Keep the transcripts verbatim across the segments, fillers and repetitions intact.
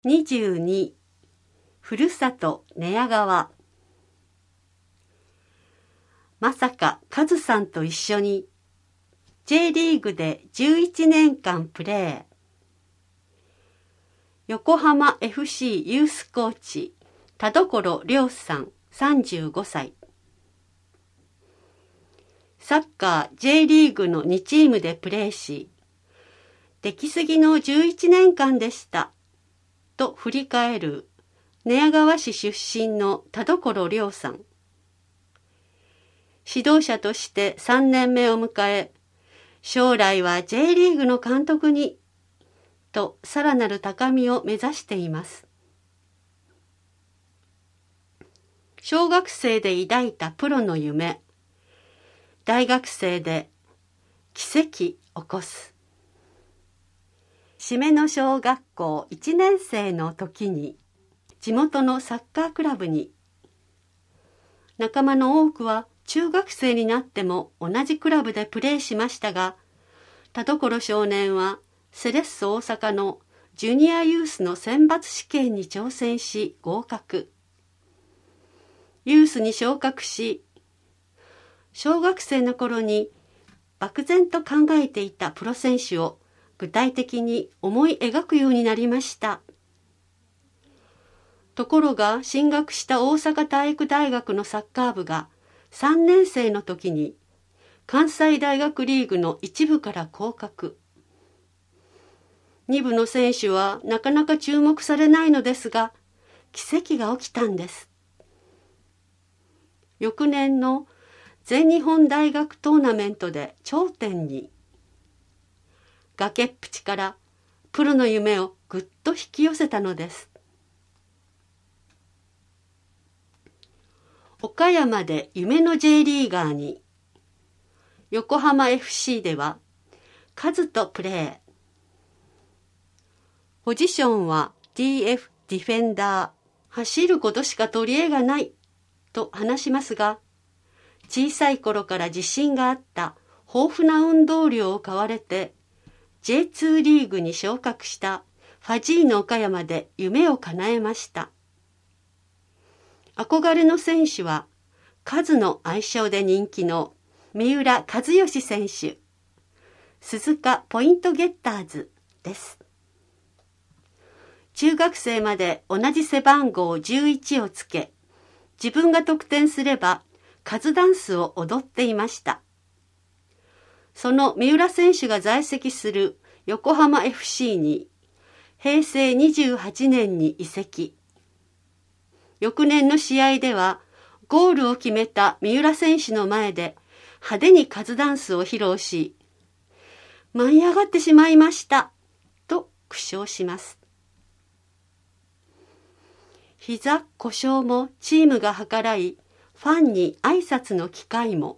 にじゅうにふるさと寝屋川。まさかカズさんと一緒に J リーグでじゅういちねんかんプレー。横浜 エフシー ユースコーチ田所亮さんさんじゅうごさい。サッカー J リーグのにチームでプレーし、出来すぎのじゅういちねんかんでしたと振り返る寝屋川市出身の田所亮さん。指導者としてさんねんめを迎え、将来は J リーグの監督にとさらなる高みを目指しています。小学生で抱いたプロの夢、大学生で奇跡起こす。締めの小学校いちねん生の時に地元のサッカークラブに、仲間の多くは中学生になっても同じクラブでプレーしましたが、田所少年はセレッソ大阪のジュニアユースの選抜試験に挑戦し合格。ユースに昇格し、小学生の頃に漠然と考えていたプロ選手を具体的に思い描くようになりました。ところが進学した大阪体育大学のサッカー部がさんねん生の時に関西大学リーグの一部から降格。に部の選手はなかなか注目されないのですが、奇跡が起きたんです。翌年の全日本大学トーナメントで頂点に。崖っぷちからプロの夢をぐっと引き寄せたのです。岡山で夢の J リーガーに、横浜 エフシー ではカズとプレー。ポジションは ディーエフ ディフェンダー。走ることしか取り柄がないと話しますが、小さい頃から自信があった豊富な運動量を買われて ジェイツー リーグに昇格したファジーノ岡山で夢を叶えました。憧れの選手はカズの愛称で人気の三浦知良選手、鈴鹿ポイントゲッターズです。中学生まで同じ背番号じゅういちをつけ、自分が得点すればカズダンスを踊っていました。その三浦選手が在籍する横浜 エフシー にへいせいにじゅうはちねんに移籍。翌年の試合ではゴールを決めた三浦選手の前で派手にカズダンスを披露し、舞い上がってしまいましたと苦笑します。膝故障もチームが計らい、ファンに挨拶の機会も。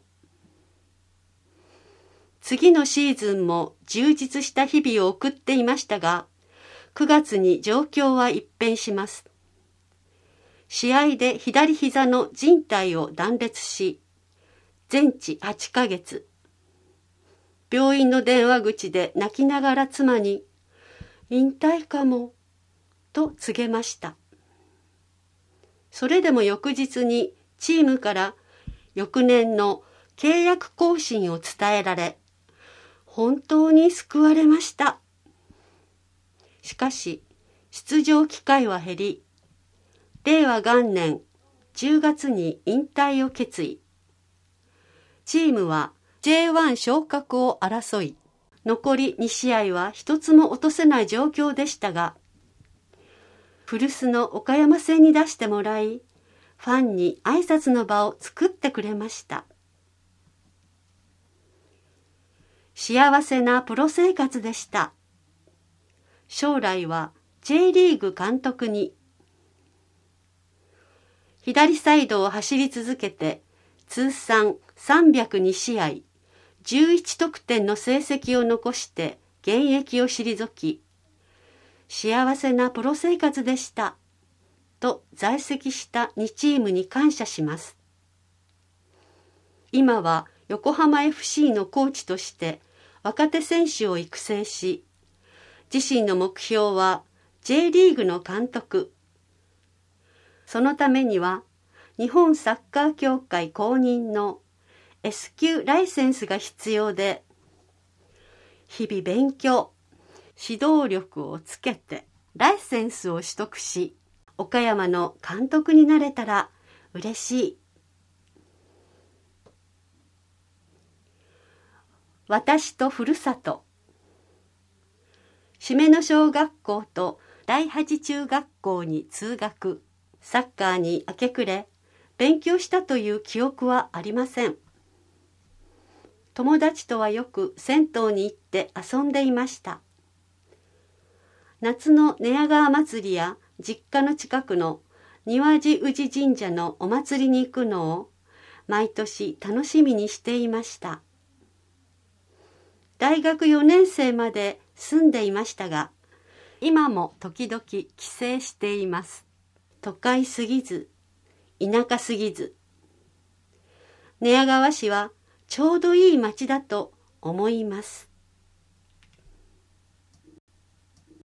次のシーズンも充実した日々を送っていましたが、くがつに状況は一変します。試合で左膝の靭帯を断裂し、全治はちかげつ。病院の電話口で泣きながら妻に、引退かも、と告げました。それでも翌日にチームから翌年の契約更新を伝えられ、本当に救われました。しかし、出場機会は減り、れいわ元年じゅうがつに引退を決意。チームは ジェイワン 昇格を争い、残りに試合は一つも落とせない状況でしたが、古巣の岡山戦に出してもらい、ファンに挨拶の場を作ってくれました。幸せなプロ生活でした。将来は J リーグ監督に。左サイドを走り続けて、通算さんびゃくに試合、じゅういち得点の成績を残して現役を退き、幸せなプロ生活でしたと在籍したにチームに感謝します。今は横浜 エフシー のコーチとして若手選手を育成し、自身の目標はジェイ リーグの監督。そのためには日本サッカー協会公認の エス 級ライセンスが必要で、日々勉強、指導力をつけてライセンスを取得し、岡山の監督になれたら嬉しい。私とふるさと。締めの小学校と第八中学校に通学、サッカーに明け暮れ、勉強したという記憶はありません。友達とはよく銭湯に行って遊んでいました。夏の寝屋川祭りや実家の近くの庭地宇治神社のお祭りに行くのを毎年楽しみにしていました。大学よねん生まで住んでいましたが、今も時々帰省しています。都会すぎず、田舎すぎず。寝屋川市はちょうどいい町だと思います。